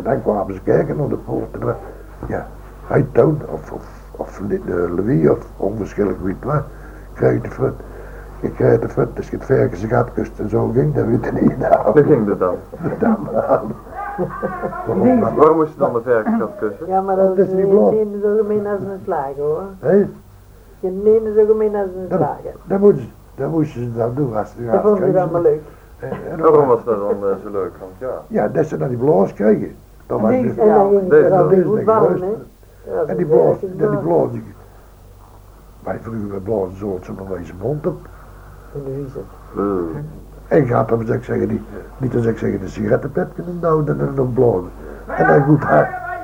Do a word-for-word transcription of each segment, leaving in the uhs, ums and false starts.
dan kwamen ze kijken naar de poort. En, ja, hij Toon, of, of, of uh, Louis, of onverschillig wie het was, krijg de fut. Ik krijg de fut, dus je het verken zijn gat kust en zo ging, dat weet je niet nou. Dat ging er dan? Dan aan. Waarom, waarom moest je dan de verkengat kussen? Ja, maar dat, dat is is niet niet blauw. zo gemeen als een slager hoor. Hé? Geen ene zo gemeen als een slager. Dat moesten ze, dat moesten ze dan doen als ze Dat vonden ze dan wel leuk. En, en Waarom was dat dan uh, zo leuk? Want ja. Ja, dat ze dan die blaas kregen. Dan was En het, dan ging Deze het dan. dan Deze goed dan vallen, gerust. hè. Ja, en die dat is blaas, eigenlijk dat die waar. blaas, die, wij vroeger blazen zo het zo'n wijze mond op. En nu is het. Uh. En gaat dan, zeg ik zeggen, die, niet als ik zeggen, de sigarettenpet kunnen houden en dan blazen. En dan goed hard.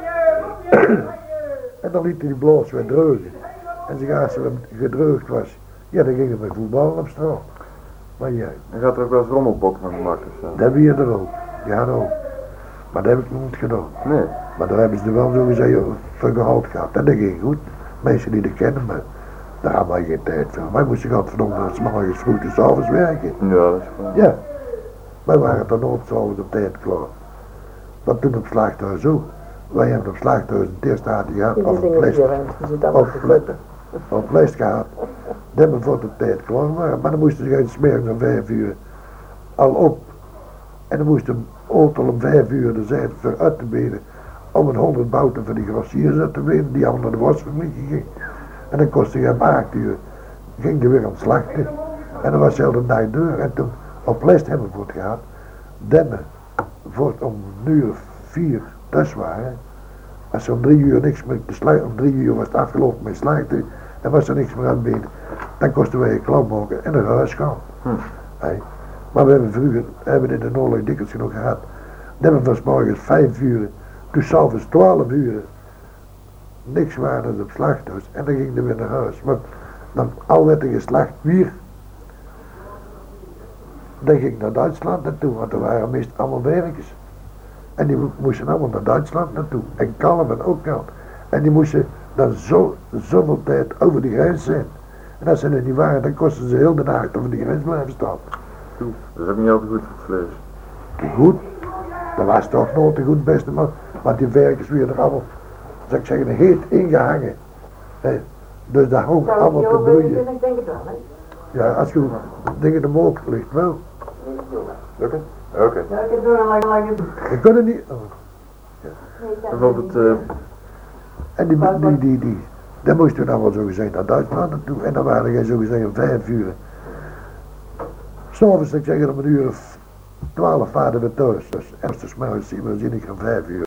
En dan liet hij die blaas weer dreugen. En ze als ze gedreugd was, ja, dan gingen we voetballen op straat. Maar ja, En gaat er ook wel eens rommelpot van gemaakt of zo? dat hebben we er ook. Ja, ook. Maar dat heb ik nog niet gedaan. Nee. Maar daar hebben ze er wel zo gezegd voor gehaald gehad. En dat ging goed. Mensen die dat kennen, maar daar hadden wij geen tijd voor. Wij moesten gaan verdomme s morgens vroeg en 's avonds werken. Ja, dat is gewoon. Ja. Wij waren dan nooit 's avonds op tijd klaar. Maar toen op slachthuis ook. Wij hebben op slachthuis een teerstaat gehad. In die Of een dingen die plastic. je rent, je zit allemaal Of geflutten. Of plastic gehad. Dat hebben we voor de tijd klaar waren. Maar dan moesten ze gaan smeren om vijf uur al op. En dan moest een auto om vijf uur er zijn voor uit te benen. Om een honderd bouten van die grossiers uit te benen. Die allemaal naar de wasfabriek ging. En dan kostte hem acht uur. Ging er weer aan het slachten. En dan was hij al de dag deur. En toen op les hebben we voor het gehad. Demmen. Voor het om een uur of vier thuis waren. Als ze om drie uur niks meer te slachten. Om drie uur was het afgelopen met slachten. En was er niks meer aan het benen. Dan kosten wij een klap maken en naar huis gaan. Hm. Hey. Maar we hebben vroeger, hebben in de oorlog dikwijls genoeg gehad. Dan hebben we van 's morgens vijf uur, toen s'avonds twaalf uur, niks waren op het slachthuis en dan ging we weer naar huis. Maar dan al werd er geslacht weer, dan ging ik naar Duitsland naartoe, want er waren meestal allemaal werkers. En die mo- moesten allemaal naar Duitsland naartoe. En kalven ook al. En die moesten dan zo, zoveel tijd over de grens zijn. En als ze er niet waren, dan kostten ze heel de nacht over de grens blijven staan. Toe. Dat is ook niet altijd goed voor het vlees. Te goed. Dat was toch nooit te goed, beste man. Want die werkers weer er allemaal, zou ik zeggen, heet ingehangen. He. Dus dat hong Zou allemaal ik te jou weten, broeien. ik denk het wel, hè. Ja, als je dingen de motor ligt, wel. Oké. Oké. Ja, ik heb door een lange, lange... We kunnen niet. Oh. Bijvoorbeeld, uh, En die, die, die, die, dan moesten we dan wel zo gezegd naar Duitsland naartoe. En dan waren we zo gezegd om vijf uur. S'avonds, ik zeg om een uur of twaalf waren we thuis. Dus ergens 's morgens zien we zien ik om vijf uur.